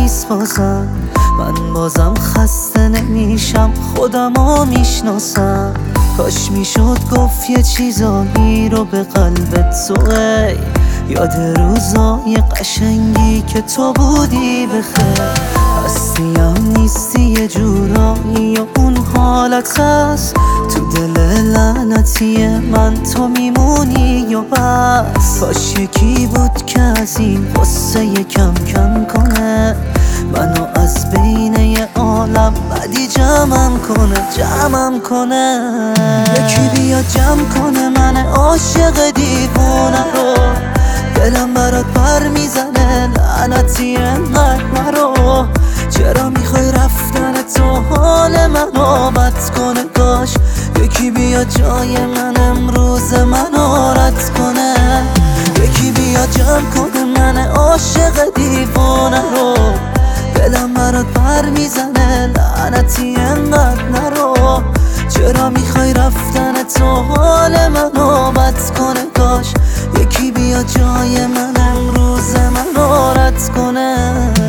نیست بازم، من بازم خسته نمیشم، خودمو میشناسم. کاش میشد گفت یه چیزایی رو به قلبت تو، ای یاد روزای قشنگی که تو بودی بخیر. هستیم نیستی یه جورایی و اون حالت هست تو دل لعنتی من، تو میمونی یا بس. کاش یکی بود که از این غصه کم کم کنه، منو از بین یه عالم بدی جمعم کنه. یکی بیا جمع کنه من عاشق دیوونه رو، دلم برات پر میزنه لعنتی انقدر نرو. چرا میخوای رفتن تو حال منو بد کنه؟ کاش یکی بیا جای من امروز منو رد کنه. یکی بیا جمع کنه من عاشق دیوونه رو، دلم برات پر میزنه لعنتی انقدر نرو. چرا میخوای رفتن تو حال منو بد کنه؟ کاش یکی بیا جای من امروز منو رد کنه.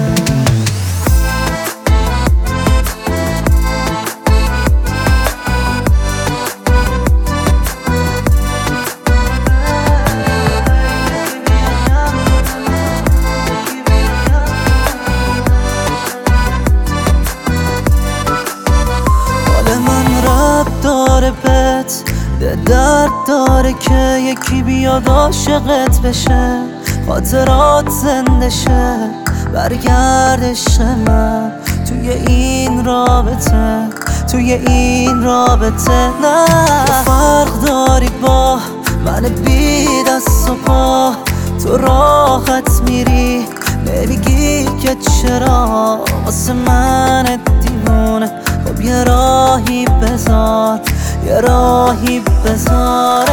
داره بهت درد داره که یکی بیاد عاشقت بشه، خاطرات زنده شه، برگرد عشق من توی این رابطه. نه فرق داری با من بی دست و پا، تو راحت میری نمیگی که چرا واسه من دیوونه. خب یه راهی بذار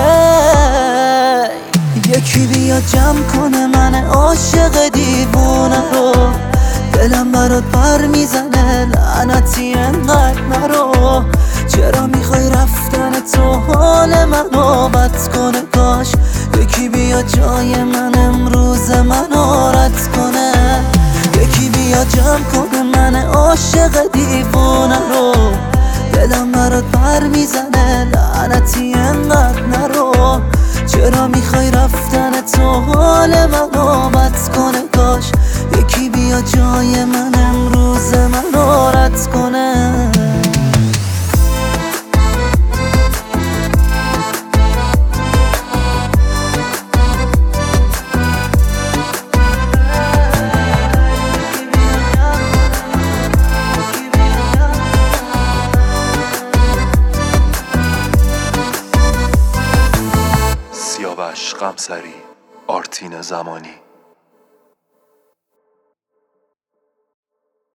یکی بیا جمع کنه من عاشق دیوونه رو، دلم برات پر میزنه لعنتی انقدر نرو. چرا میخوای رفتن تو حال منو بد کنه؟ کاش یکی بیا جای من امروز منو رد کنه. یکی بیا جمع کنه من عاشق دیوونه رو، دلم برات پر میزنه لعنتی انقدر نرو. چرا میخوای رفتن تو حال منو بد کنه؟ کاش یکی بیا جای من امروز منو رد کنه. سیاوش قمصری، آرتین زمانی.